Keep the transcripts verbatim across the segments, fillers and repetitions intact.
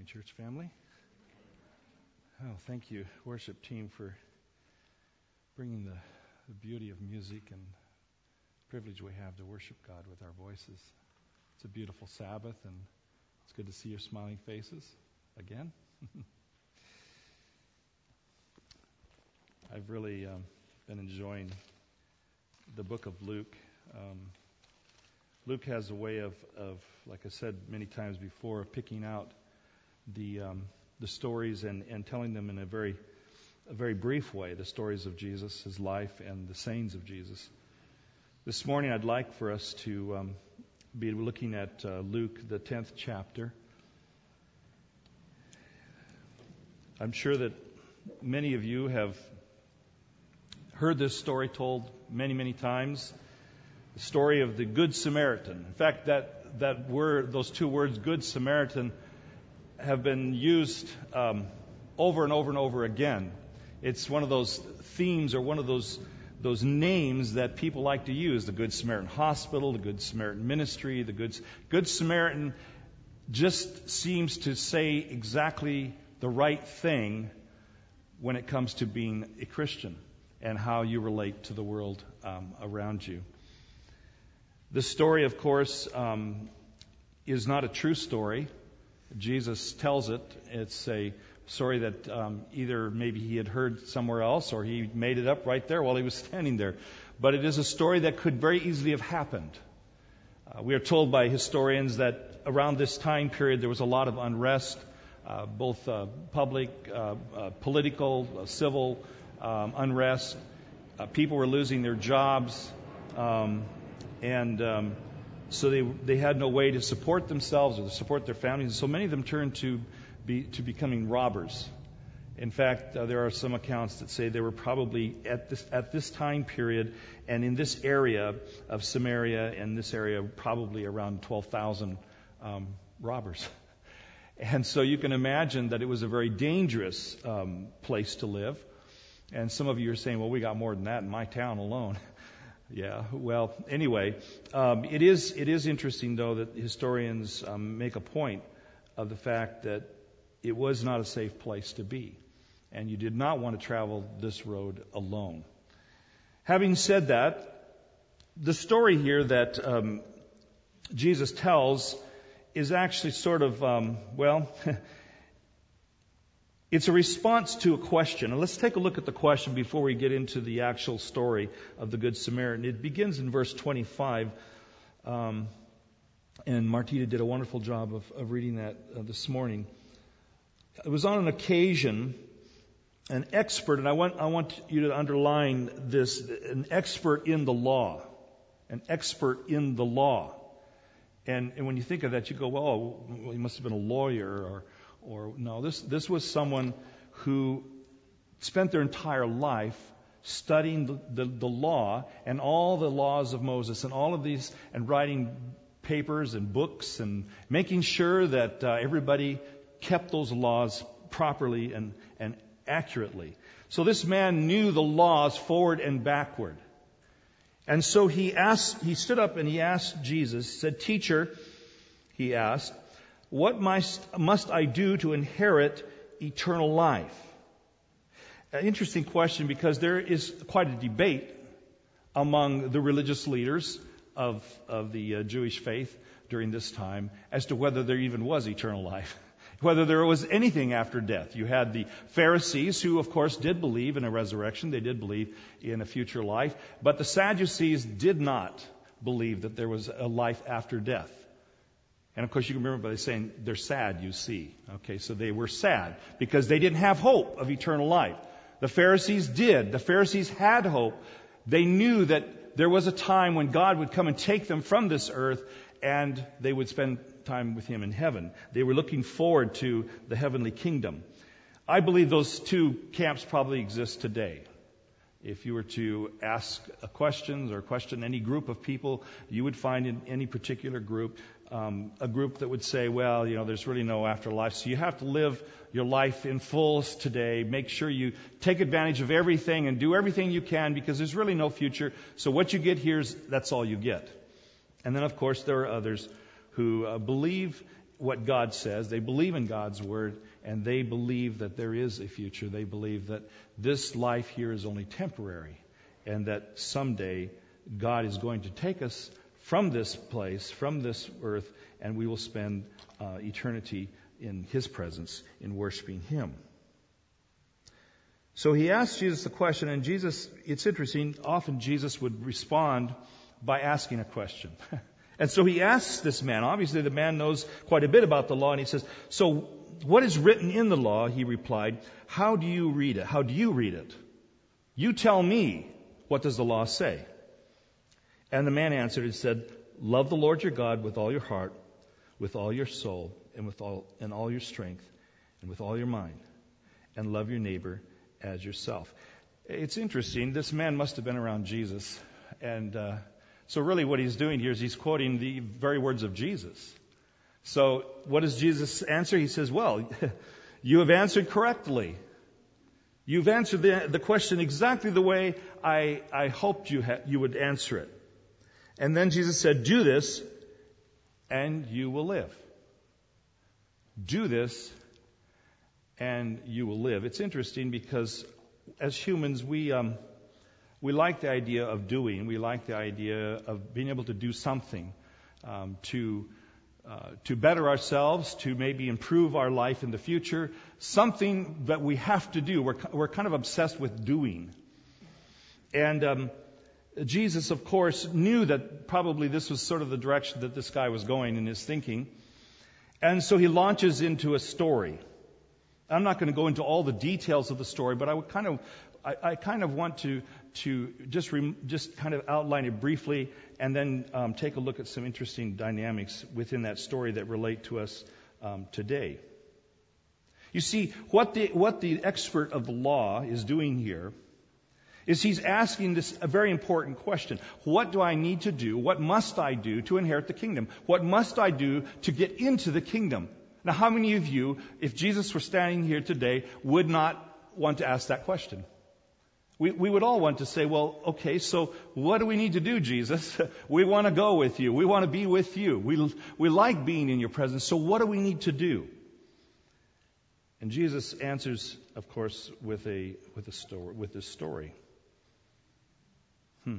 church family. Oh, thank you, worship team, for bringing the, the beauty of music and privilege we have to worship God with our voices. It's a beautiful Sabbath, and it's good to see your smiling faces again. I've really um, been enjoying the book of Luke. Um, Luke has a way of, of, like I said many times before, of picking out the um, the stories and, and telling them in a very a very brief way, the stories of Jesus, his life, and the sayings of Jesus. This morning I'd like for us to um, be looking at uh, Luke, the tenth chapter. I'm sure that many of you have heard this story told many, many times. The story of the Good Samaritan. In fact, that, that word, those two words, Good Samaritan, have been used um, over and over and over again. It's one of those themes or one of those those names that people like to use. The Good Samaritan Hospital, the Good Samaritan Ministry, the Good, Good Samaritan just seems to say exactly the right thing when it comes to being a Christian and how you relate to the world um, around you. The story, of course, um, is not a true story. Jesus tells it. It's a story that um, either maybe he had heard somewhere else or he made it up right there while he was standing there. But it is a story that could very easily have happened. Uh, we are told by historians that around this time period there was a lot of unrest, uh, both uh, public, uh, uh, political, uh, civil um, unrest. Uh, people were losing their jobs, um, and um, so they they had no way to support themselves or to support their families. And so many of them turned to be to becoming robbers. In fact, uh, there are some accounts that say there were probably at this at this time period and in this area of Samaria and this area probably around twelve thousand um, robbers. And so you can imagine that it was a very dangerous um, place to live. And some of you are saying, well, we got more than that in my town alone. Yeah, well, anyway, um, it is it is interesting, though, that historians um, make a point of the fact that it was not a safe place to be, and you did not want to travel this road alone. Having said that, the story here that um, Jesus tells is actually sort of, um, well, it's a response to a question. And let's take a look at the question before we get into the actual story of the Good Samaritan. It begins in verse twenty-five. Um, and Martina did a wonderful job of, of reading that uh, this morning. It was on an occasion, an expert, and I want, I want you to underline this, an expert in the law. An expert in the law. And, and when you think of that, you go, well, well, he must have been a lawyer or... Or no, this this was someone who spent their entire life studying the, the, the law and all the laws of Moses and all of these and writing papers and books and making sure that uh, everybody kept those laws properly and, and accurately. So this man knew the laws forward and backward. And so he asked, he stood up and he asked Jesus, said, "Teacher," he asked, "what must, must I do to inherit eternal life?" An interesting question, because there is quite a debate among the religious leaders of, of the uh, Jewish faith during this time as to whether there even was eternal life, whether there was anything after death. You had the Pharisees, who of course did believe in a resurrection. They did believe in a future life. But the Sadducees did not believe that there was a life after death. And of course, you can remember by saying they're sad, you see. Okay, so they were sad because they didn't have hope of eternal life. The Pharisees did. The Pharisees had hope. They knew that there was a time when God would come and take them from this earth and they would spend time with Him in heaven. They were looking forward to the heavenly kingdom. I believe those two camps probably exist today. If you were to ask questions or question any group of people, you would find in any particular group um, a group that would say, well, you know, there's really no afterlife, so you have to live your life in full today. Make sure you take advantage of everything and do everything you can because there's really no future. So what you get here is that's all you get. And then, of course, there are others who uh, believe what God says. They believe in God's word, and they believe that there is a future. They believe that this life here is only temporary, and that someday God is going to take us from this place, from this earth, and we will spend uh, eternity in His presence, in worshiping Him. So he asked Jesus the question, and Jesus, it's interesting, often Jesus would respond by asking a question. And so he asks this man, obviously the man knows quite a bit about the law, and he says, so what is written in the law? He replied, how do you read it? How do you read it? You tell me, what does the law say? And the man answered and said, love the Lord your God with all your heart, with all your soul, and with all, and all your strength, and with all your mind, and love your neighbor as yourself. It's interesting. This man must have been around Jesus. And uh, so really what he's doing here is he's quoting the very words of Jesus. So what does Jesus answer? He says, well, you have answered correctly. You've answered the, the question exactly the way I, I hoped you, ha- you would answer it. And then Jesus said, do this and you will live. Do this and you will live. It's interesting because as humans, we um, we like the idea of doing. We like the idea of being able to do something um, to uh, to better ourselves, to maybe improve our life in the future. Something that we have to do. We're we're kind of obsessed with doing. And um, Jesus, of course, knew that probably this was sort of the direction that this guy was going in his thinking. And so he launches into a story. I'm not going to go into all the details of the story, but I would kind of, I, I kind of want to to just re, just kind of outline it briefly, and then um, take a look at some interesting dynamics within that story that relate to us um, today. You see, what the what the expert of the law is doing here is he's asking this a very important question: what do I need to do? What must I do to inherit the kingdom? What must I do to get into the kingdom? Now, how many of you, if Jesus were standing here today, would not want to ask that question? We, we would all want to say, well, okay, so what do we need to do, Jesus? We want to go with you. We want to be with you. We, we like being in your presence. So what do we need to do? And Jesus answers, of course, with a with a story, with this story. Hmm.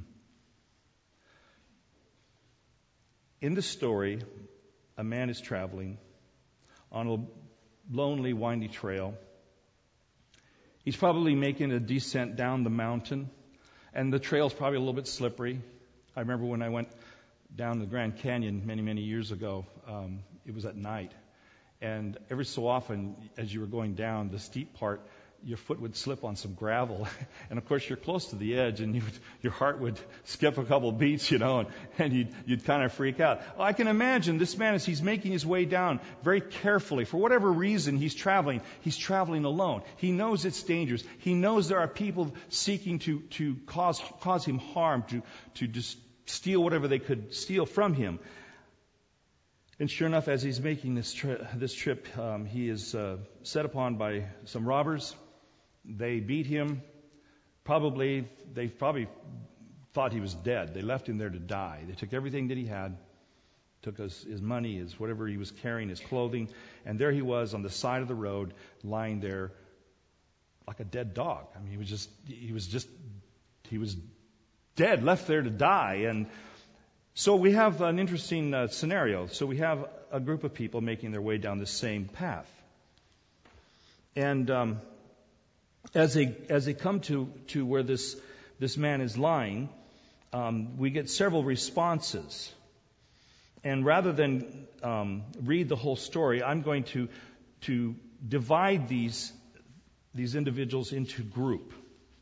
In the story, a man is traveling on a lonely, windy trail. He's probably making a descent down the mountain, and the trail's probably a little bit slippery. I remember when I went down the Grand Canyon many, many years ago. Um, it was at night, and every so often, as you were going down the steep part, your foot would slip on some gravel, and of course you're close to the edge, and you would, your heart would skip a couple beats, you know, and, and you'd, you'd kind of freak out. Well, I can imagine this man, as he's making his way down very carefully, for whatever reason he's traveling, he's traveling alone. He knows it's dangerous. He knows there are people seeking to to cause cause him harm, to to just steal whatever they could steal from him. And sure enough, as he's making this tri- this trip, um, he is uh, set upon by some robbers. They beat him. Probably, they probably thought he was dead. They left him there to die. They took everything that he had, took his, his money, his whatever he was carrying, his clothing, and there he was on the side of the road, lying there like a dead dog. I mean, he was just, he was just, he was dead, left there to die. And so we have an interesting uh, scenario. So we have a group of people making their way down the same path, and um, As they as they come to, to where this this man is lying, um, we get several responses. And rather than um, read the whole story, I'm going to to divide these these individuals into group.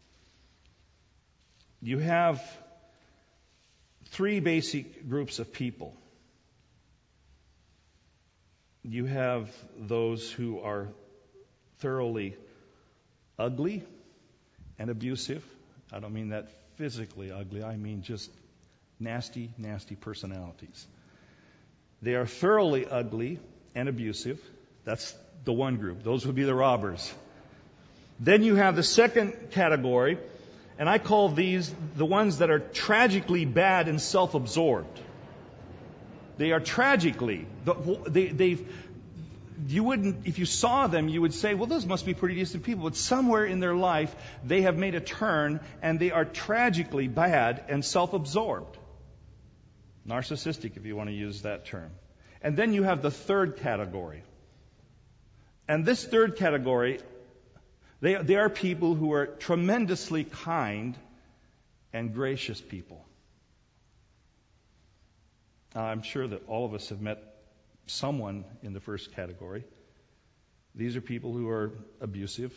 You have three basic groups of people. You have those who are thoroughly ugly and abusive. I don't mean that physically ugly. I mean just nasty, nasty personalities. They are thoroughly ugly and abusive. That's the one group. Those would be the robbers. Then you have the second category, and I call these the ones that are tragically bad and self-absorbed. They are tragically, they, they've, you wouldn't, if you saw them, you would say, well, those must be pretty decent people. But somewhere in their life, they have made a turn and they are tragically bad and self-absorbed. Narcissistic, if you want to use that term. And then you have the third category. And this third category, they, they are people who are tremendously kind and gracious people. Now, I'm sure that all of us have met someone in the first category. These are people who are abusive,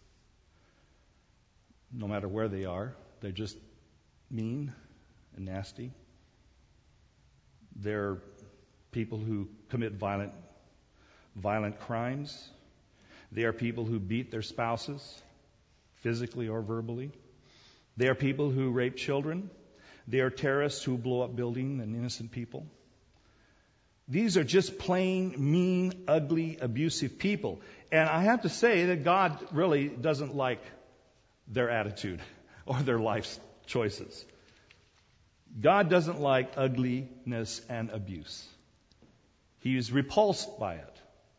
no matter where they are. They're just mean and nasty. They're people who commit violent, violent crimes. They are people who beat their spouses, physically or verbally. They are people who rape children. They are terrorists who blow up buildings and innocent people. These are just plain, mean, ugly, abusive people. And I have to say that God really doesn't like their attitude or their life's choices. God doesn't like ugliness and abuse. He is repulsed by it.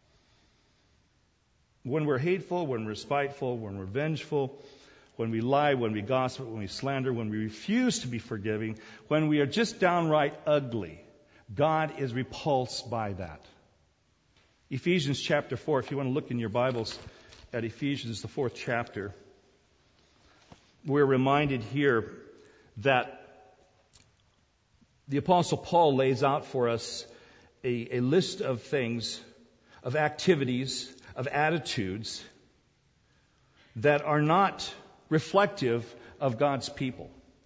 When we're hateful, when we're spiteful, when we're vengeful, when we lie, when we gossip, when we slander, when we refuse to be forgiving, when we are just downright ugly, God is repulsed by that. Ephesians chapter four, if you want to look in your Bibles at Ephesians, the fourth chapter, we're reminded here that the Apostle Paul lays out for us a, a list of things, of activities, of attitudes that are not reflective of God's people.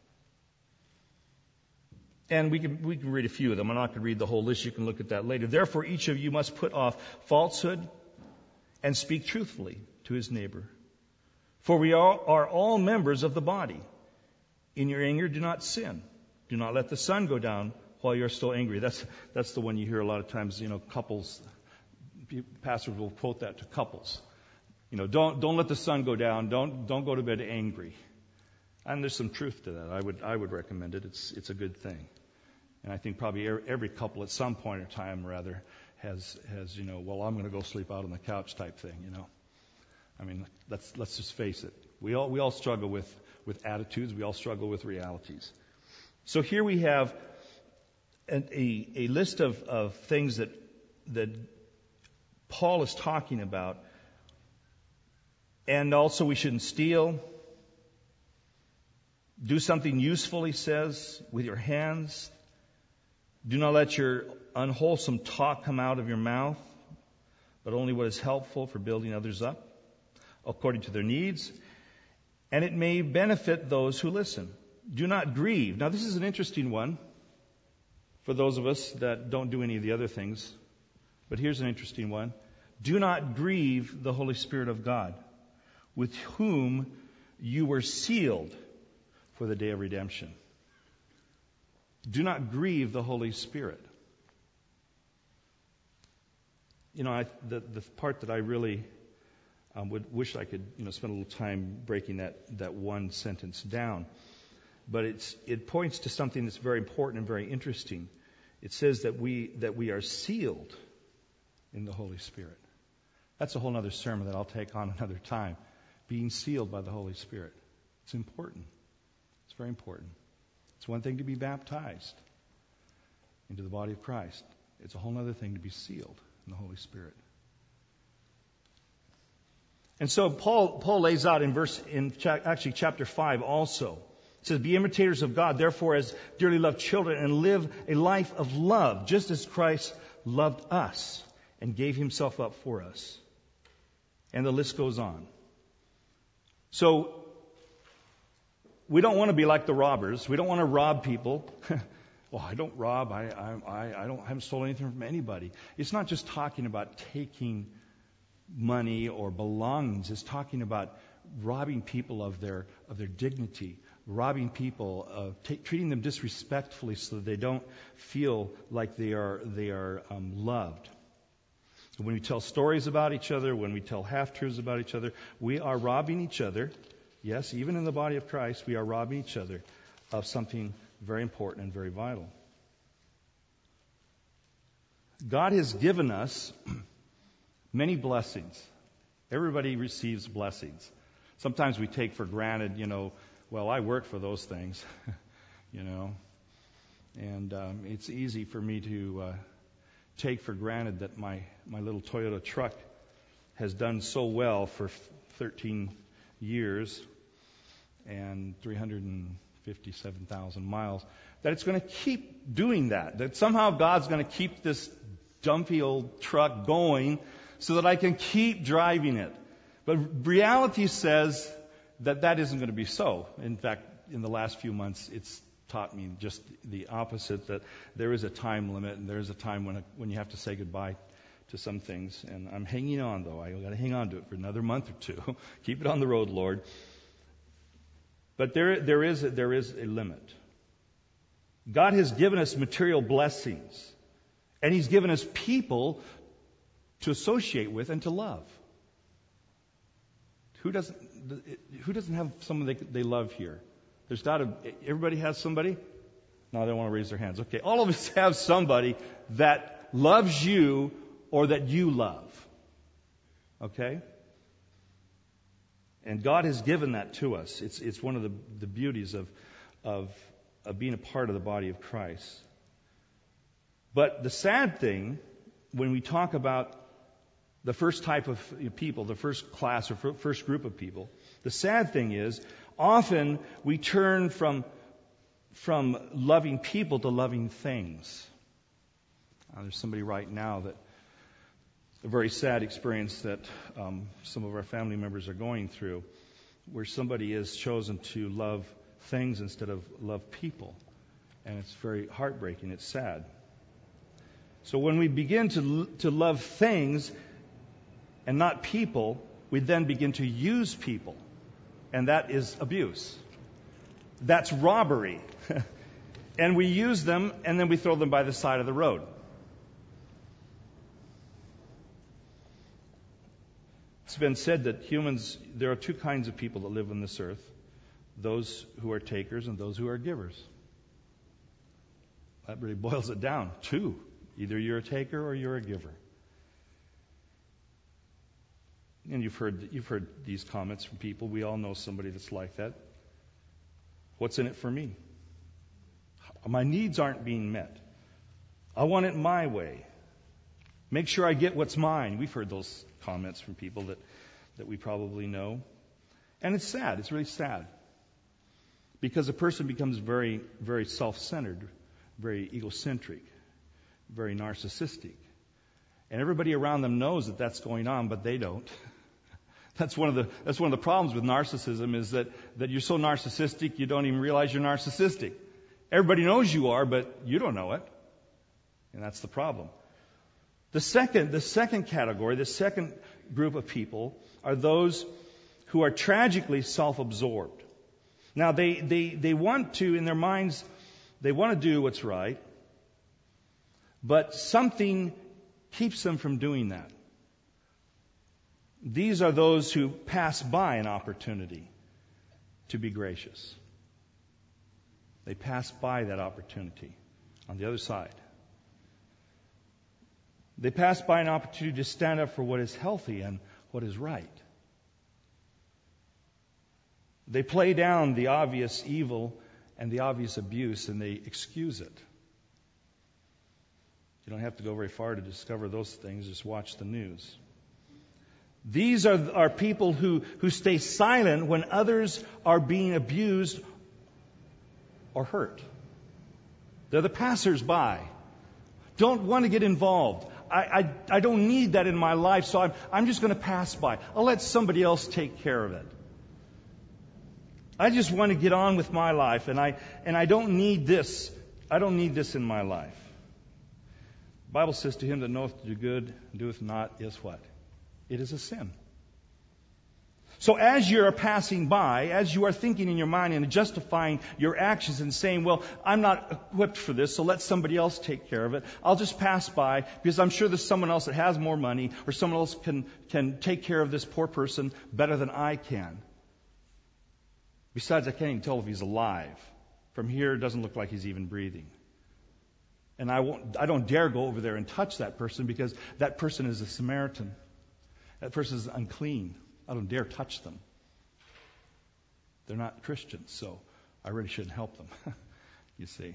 And we can, we can read a few of them. I'm not going to read the whole list. You can look at that later. Therefore, each of you must put off falsehood and speak truthfully to his neighbor. For we all are all members of the body. In your anger, do not sin. Do not let the sun go down while you're still angry. That's, that's the one you hear a lot of times, you know, couples, pastors will quote that to couples. You know, don't, don't let the sun go down. Don't, don't go to bed angry. And there's some truth to that. I would, I would recommend it. It's, it's a good thing. And I think probably every couple at some point in time, rather, has, has, you know, well, I'm going to go sleep out on the couch type thing, you know. I mean, let's, let's just face it. We all, we all struggle with, with attitudes. We all struggle with realities. So here we have a, a, a list of, of things that, that Paul is talking about. And also we shouldn't steal. Do something useful, he says, with your hands. Do not let your unwholesome talk come out of your mouth, but only what is helpful for building others up, according to their needs, and it may benefit those who listen. Do not grieve. Now, this is an interesting one for those of us that don't do any of the other things, but here's an interesting one. Do not grieve the Holy Spirit of God, with whom you were sealed for the day of redemption. Do not grieve the Holy Spirit. You know, I, the, the part that I really um, would wish I could, you know, spend a little time breaking that, that one sentence down. But it's, it points to something that's very important and very interesting. It says that we, that we are sealed in the Holy Spirit. That's a whole other sermon that I'll take on another time. Being sealed by the Holy Spirit. It's important. It's very important. It's one thing to be baptized into the body of Christ. It's a whole other thing to be sealed in the Holy Spirit. And so Paul Paul lays out in verse in cha- actually chapter five also. It says, "Be imitators of God, therefore, as dearly loved children, and live a life of love, just as Christ loved us and gave himself up for us." And the list goes on. So we don't want to be like the robbers. We don't want to rob people. Well, I don't rob. I, I, I don't I haven't stolen anything from anybody. It's not just talking about taking money or belongings. It's talking about robbing people of their of their dignity, robbing people of t- treating them disrespectfully so that they don't feel like they are they are um, loved. When we tell stories about each other, when we tell half-truths about each other, we are robbing each other. Yes, even in the body of Christ, we are robbing each other of something very important and very vital. God has given us Many blessings. Everybody receives blessings. Sometimes we take for granted, you know, well, I work for those things, you know. And um, it's easy for me to uh, take for granted that my, my little Toyota truck has done so well for thirteen years and three hundred fifty-seven thousand miles, that it's going to keep doing that. That somehow God's going to keep this dumpy old truck going so that I can keep driving it. But reality says that that isn't going to be so. In fact, in the last few months, it's taught me just the opposite, that there is a time limit and there is a time when when you have to say goodbye to some things. And I'm hanging on, though. I've got to hang on to it for another month or two. Keep it on the road, Lord. But there, there is a, there is a limit. God has given us material blessings, and He's given us people to associate with and to love. Who doesn't? Who doesn't have someone they they love here? There's got to. Everybody has somebody. No, they don't want to raise their hands. Okay, all of us have somebody that loves you or that you love. Okay. And God has given that to us. It's it's one of the, the beauties of, of of being a part of the body of Christ. But the sad thing, when we talk about the first type of people, the first class or first group of people, the sad thing is, often we turn from from loving people to loving things. Uh, there's somebody right now that a very sad experience that um, some of our family members are going through, where somebody has chosen to love things instead of love people. And it's very heartbreaking. It's sad. So when we begin to to love things and not people, we then begin to use people. And that is abuse. That's robbery. And we use them and then we throw them by the side of the road. It's been said that humans, there are two kinds of people that live on this earth. Those who are takers and those who are givers. That really boils it down. Two. Either you're a taker or you're a giver. And you've heard you've heard these comments from people. We all know somebody that's like that. What's in it for me? My needs aren't being met. I want it my way. Make sure I get what's mine. We've heard those comments from people that, that we probably know. And it's sad. It's really sad. Because a person becomes very, very self-centered, very egocentric, very narcissistic. And everybody around them knows that that's going on, but they don't. That's one of the that's one of the problems with narcissism, is that, that you're so narcissistic you don't even realize you're narcissistic. Everybody knows you are, but you don't know it. And that's the problem. The second, the second category, the second group of people are those who are tragically self-absorbed. Now, they, they, they want to, in their minds, they want to do what's right, but something keeps them from doing that. These are those who pass by an opportunity to be gracious. They pass by that opportunity on the other side. They pass by an opportunity to stand up for what is healthy and what is right. They play down the obvious evil and the obvious abuse, and they excuse it. You don't have to go very far to discover those things. Just watch the news. These are, are people who, who stay silent when others are being abused or hurt. They're the passers-by. Don't want to get involved. I, I, I don't need that in my life, so I'm, I'm just going to pass by. I'll let somebody else take care of it. I just want to get on with my life, and I and I don't need this. I don't need this in my life. The Bible says, to him that knoweth to do good and doeth not is what? It is a sin. So as you're passing by, as you are thinking in your mind and justifying your actions and saying, well, I'm not equipped for this, so let somebody else take care of it. I'll just pass by because I'm sure there's someone else that has more money, or someone else can, can take care of this poor person better than I can. Besides, I can't even tell if he's alive. From here, it doesn't look like he's even breathing. And I won't, I don't dare go over there and touch that person because that person is a Samaritan. That person is unclean. I don't dare touch them. They're not Christians, so I really shouldn't help them. You see.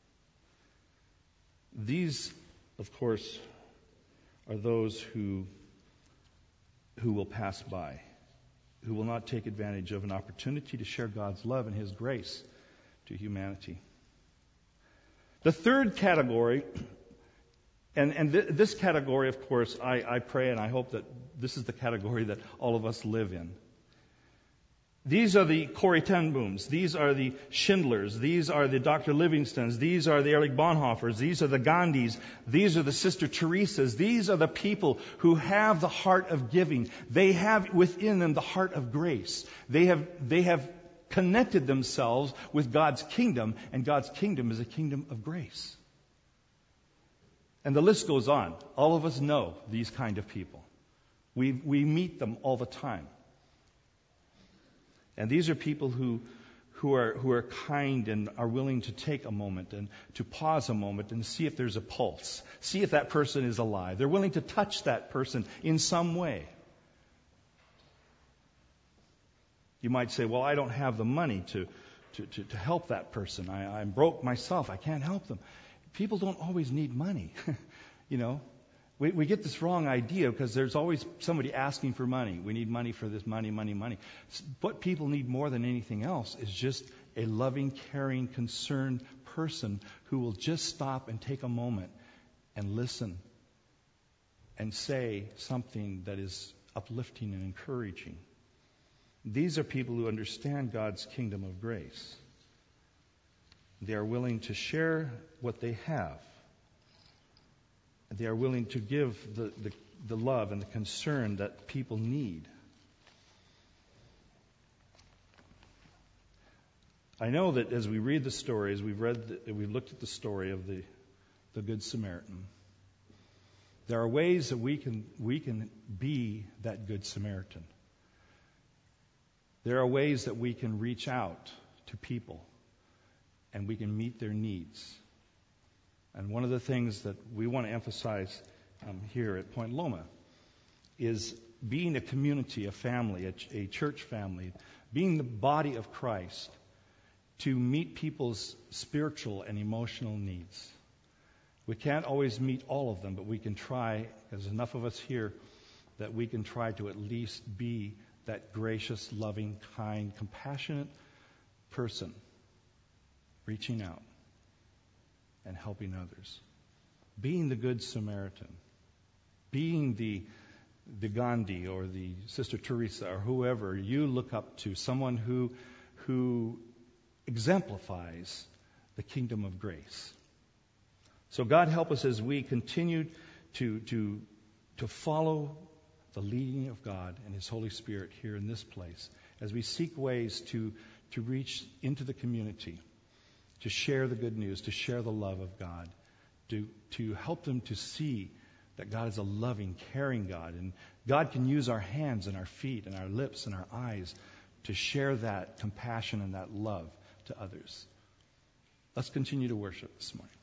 These, of course, are those who who will pass by, who will not take advantage of an opportunity to share God's love and His grace to humanity. The third category, and, and th- this category, of course, I, I pray and I hope that this is the category that all of us live in. These are the Corrie ten Booms. These are the Schindlers. These are the Doctor Livingstons. These are the Erich Bonhoeffers. These are the Gandhis. These are the Sister Teresas. These are the people who have the heart of giving. They have within them the heart of grace. They have, they have connected themselves with God's kingdom, and God's kingdom is a kingdom of grace. And the list goes on. All of us know these kind of people. We, we meet them all the time. And these are people who, who are, who are kind and are willing to take a moment and to pause a moment and see if there's a pulse. See if that person is alive. They're willing to touch that person in some way. You might say, well, I don't have the money to, to, to, to help that person. I, I'm broke myself. I can't help them. People don't always need money. You know, we, we get this wrong idea because there's always somebody asking for money. We need money for this, money, money, money. What people need more than anything else is just a loving, caring, concerned person who will just stop and take a moment and listen and say something that is uplifting and encouraging. These are people who understand God's kingdom of grace. They are willing to share what they have. They are willing to give the, the, the love and the concern that people need. I know that as we read the stories, we've read, the, we've looked at the story of the, the Good Samaritan. There are ways that we can we can be that Good Samaritan. There are ways that we can reach out to people and we can meet their needs. And one of the things that we want to emphasize um, here at Point Loma is being a community, a family, a, ch- a church family, being the body of Christ to meet people's spiritual and emotional needs. We can't always meet all of them, but we can try, there's enough of us here, that we can try to at least be that gracious, loving, kind, compassionate person reaching out and helping others. Being the Good Samaritan. Being the, the Gandhi or the Sister Teresa or whoever you look up to. Someone who, who exemplifies the kingdom of grace. So God help us as we continue to, to, to follow the leading of God and His Holy Spirit here in this place. As we seek ways to, to reach into the community, to share the good news, to share the love of God, to, to help them to see that God is a loving, caring God. And God can use our hands and our feet and our lips and our eyes to share that compassion and that love to others. Let's continue to worship this morning.